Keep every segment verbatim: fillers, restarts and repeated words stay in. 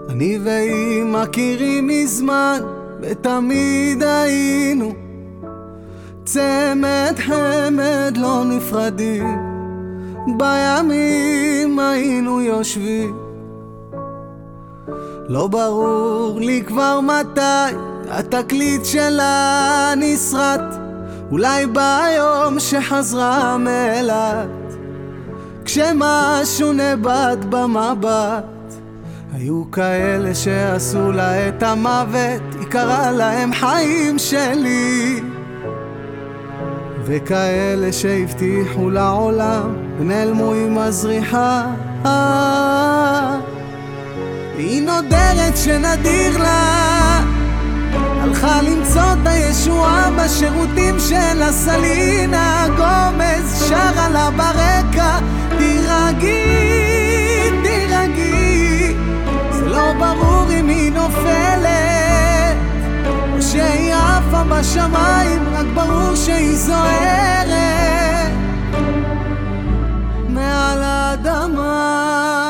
אני והיא מכירים מזמן, ותמיד היינו צמד חמד לא נפרדים. בימים היינו יושבים, לא ברור לי כבר מתי התקליט שלה נסרט. אולי ביום שחזרה מאילת, כשמשהו נאבד במבט. היו כאלה שעשו לה את המוות, היא קראה להם חיים שלי, וכאלה שהבטיחו לעולם ונעלמו עם הזריחה. היא נודרת שנדיר לה, הלכה למצוא את הישועה בשירותים של הסלינה גומז. שרה לה ברקע תירגעי, תירגעי. זה לא ברור אם היא נופלת או שהיא עפה בשמיים, רק ברור שהיא זוהרת מעל האדמה.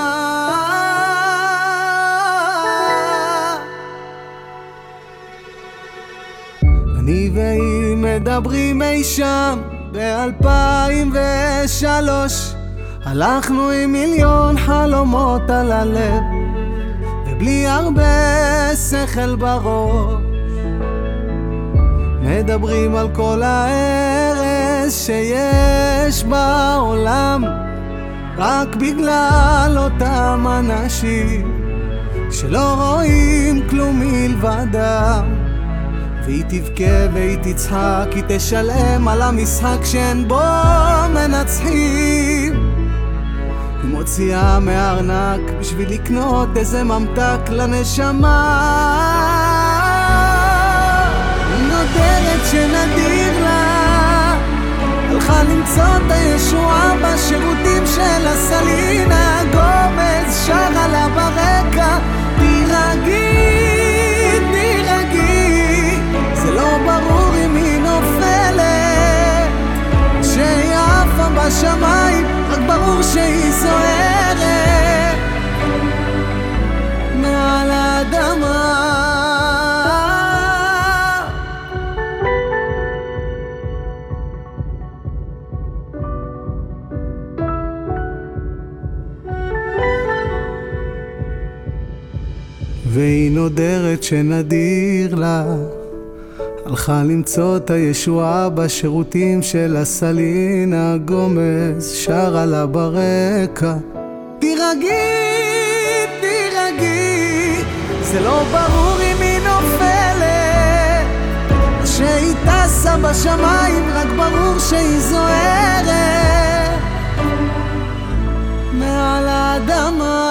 אני והיא מדברים אי שם ב-אלפיים ושלוש. הלכנו עם מיליון חלומות על הלב ובלי הרבה שכל בראש. מדברים על כל ההרס שיש בעולם, רק בגלל אותם אנשים שלא רואים כלום מלבדם. והיא תבכה והיא תצחק, היא תשלם על המשחק שאין בו מנצחים. היא מוציאה מארנק בשביל לקנות איזה ממתק לנשמה. היא נודרת שנדיר לה, הלכה למצוא את הישועה בשירותים של הסלינה גומז. שרה לה ברקע תירגעי, תירגעי. זה לא ברור אם היא נופלת שהיא עפה בשמיים, רק ברור שהיא זוהרת מעל האדמה. והיא נודרת שנדיר לה, הלכה למצוא את הישועה בשירותים של הסלינה גומז. שרה לה ברקע תירגעי, תירגעי. זה לא ברור אם היא נופלת או שהיא טסה בשמיים, רק ברור שהיא זוהרת מעל האדמה.